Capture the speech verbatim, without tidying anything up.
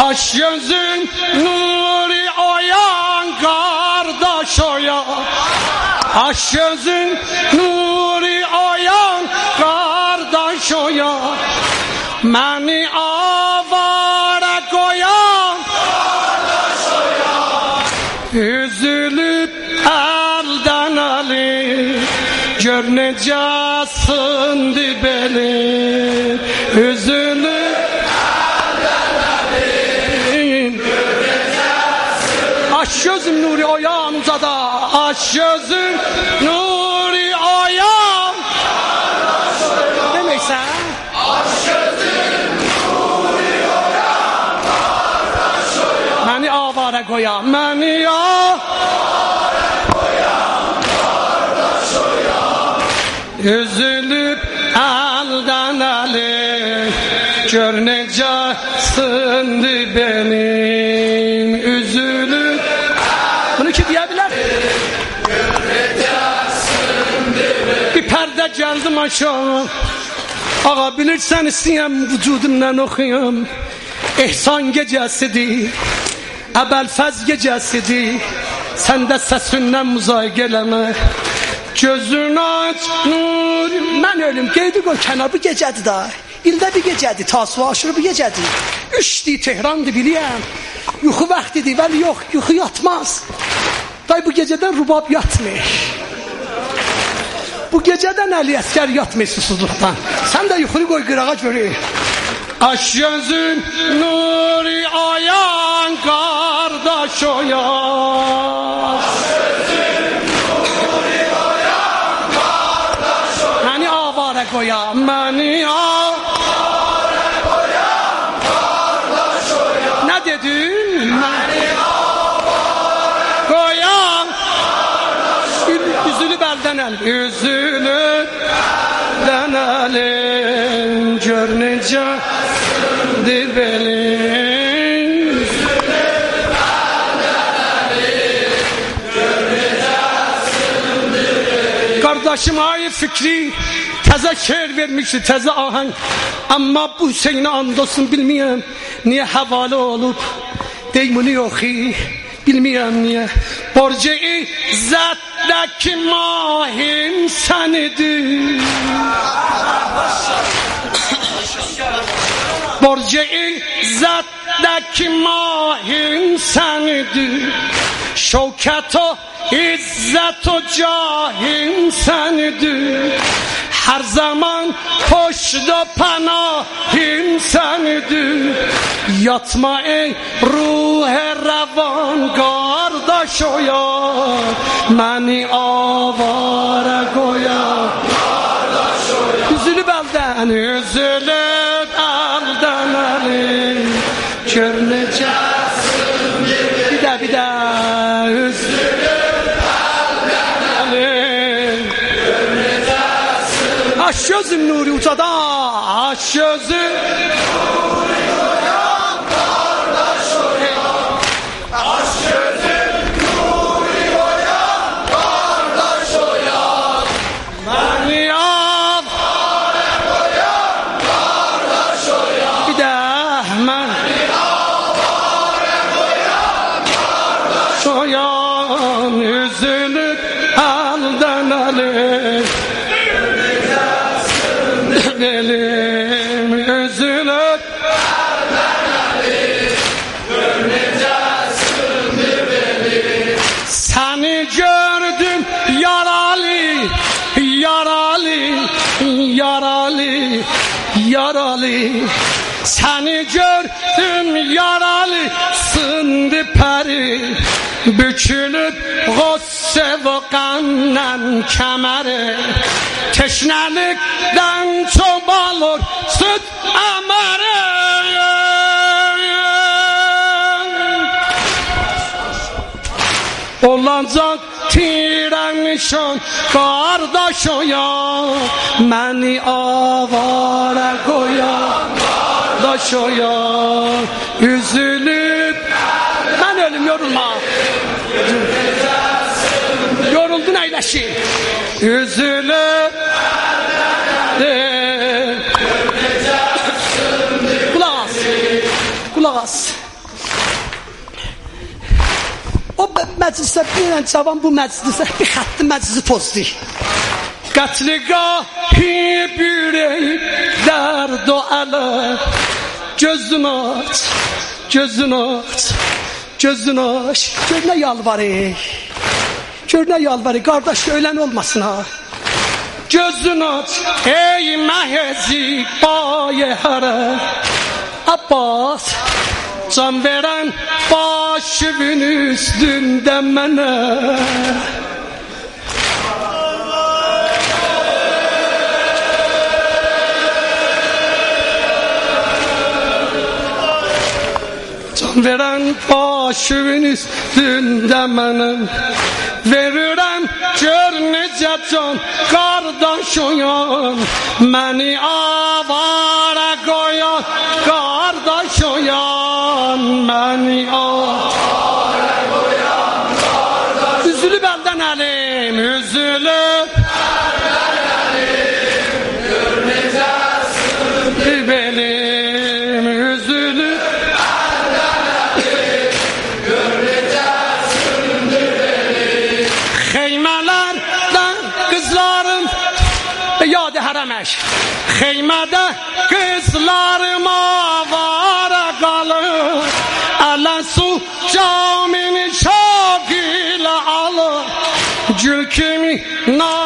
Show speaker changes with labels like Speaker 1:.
Speaker 1: Aş gözün nuri oyan kardeş oyan. Aş gözün nuri oyan kardeş oyan. Məni avara koyan kardeş oyan. Üzülüp elden ali gör necə sındı beli. Üzülüp aş gözüm nuri oyan uzada. Aş gözüm nuri oyan. Demeksen aş gözüm nuri oyan kardeş oyan. Məni avara koyan. Məni avara koyan kardeş oyan. Üzülüp elden eli gör necə sındı benim. Üzülüp bunu ki diyebilir. Bir perde geldim aşağı. Ağa bilirsen istəyəm vücudumdan oxuyam. İhsan gecəsidir, Əbəlfəz gecəsidir. Səndə səsindən müzayiq eləmə. Gözün aç nur. Mən ölüm qeydi qoy kənar, bu gecədir da. İldə bir gecədir, Tasu'a aşırı bir gecədir. Üçdür, Tehrandır biliyəm. Yuxu vaxtidir, vəli yox, yuxu yatmaz. Day bu gecədən rubab yatmır. Bu gecədən Əli Əsgər yatmır susuzluqdan. Sən də yuxunu qoy qırağa görür. Aş gözün nuri ayan kardeş oyan. Aş gözün nuri ayan kardeş oyan. Məni avara koyan. Məni avara koyan kardeş oyan. Ne dedin? Məni avara koyan kardeş oyan. Üzülüp elden el. Üzülüp elden elin gör necə sındı belim. Üzülüp elden elin gör necə sındı belim. Kardeşim ayı fikri təzə şeir vermişdi, təzə ahəng. Amma bu Hüseynə and olsun bilməyəm niyə həvalə olub. Deymunu yoxi bilməyəm niyə. Borcu izzətdəki mahim sənidir. Borcu izzətdəki mahim sənidir. Şövkət o izzət o cahim sənidir. Her zaman poşda panahim sənidir. Yatma ey ruh revan kardeş oyan. Məni avara koyan kardeş oyan. Üzülüp elden, üzülüp elden elin gör necə sındı. Bir de bir de üzülüp elden elin gör necə. Aş gözüm nuri ucada. Aş gözüm nuri oyan kardeş oyan. Aş gözüm nuri oyan kardeş oyan. Məni avara koyan kardeş oyan. Bir de mən məni avara koyan kardeş oyan. Üzülüp elden elin belim. Üzülüp elden elin gör necə sındı belim. Səni gördüm yaralı, yaralı, yaralı, yaralı. Səni gördüm yaralı, sındı pəri. Bükülüp g'usse ve qəmdən kəməri. Teşnelikten çobalır süt əməri. Olacak tirenişon kardeş oyan. Məni avara koyan kardeş oyan. Üzülüp ben ölüm yorulma. Yoruldun eyleşi. Üzülüp kulak as. Kulak as. O məclisə bir cavan bu məclisə bir xətti məclisi pozdu. Qətligahi bürey dərd o ələ. Gözünü aç, gözünü aç, gözünü aç. Gör nə yalvarır, gör nə yalvarır, qardaş ölən olmasın ha. Gözünü aç, ey məhəzi baye hərə. Abbas, can veren başımın üstünde mənə. Can veren başımın üstünde mənə. Verirəm gör necə can qardaş oyan, məni avara qoyan qardaş oyan, məni avara qoyan qardaş. Üzülüb əldən əlim, üzülüb əldən əlim, gör necə sındı belim, üzülüb əldən əlim, gör necə sındı belim. Xeymələrdən qızlarım yad-ı hərəmək, xeymədə qızlarım avara qalır, Ələ-su camini şaq ilə alır, gül kimi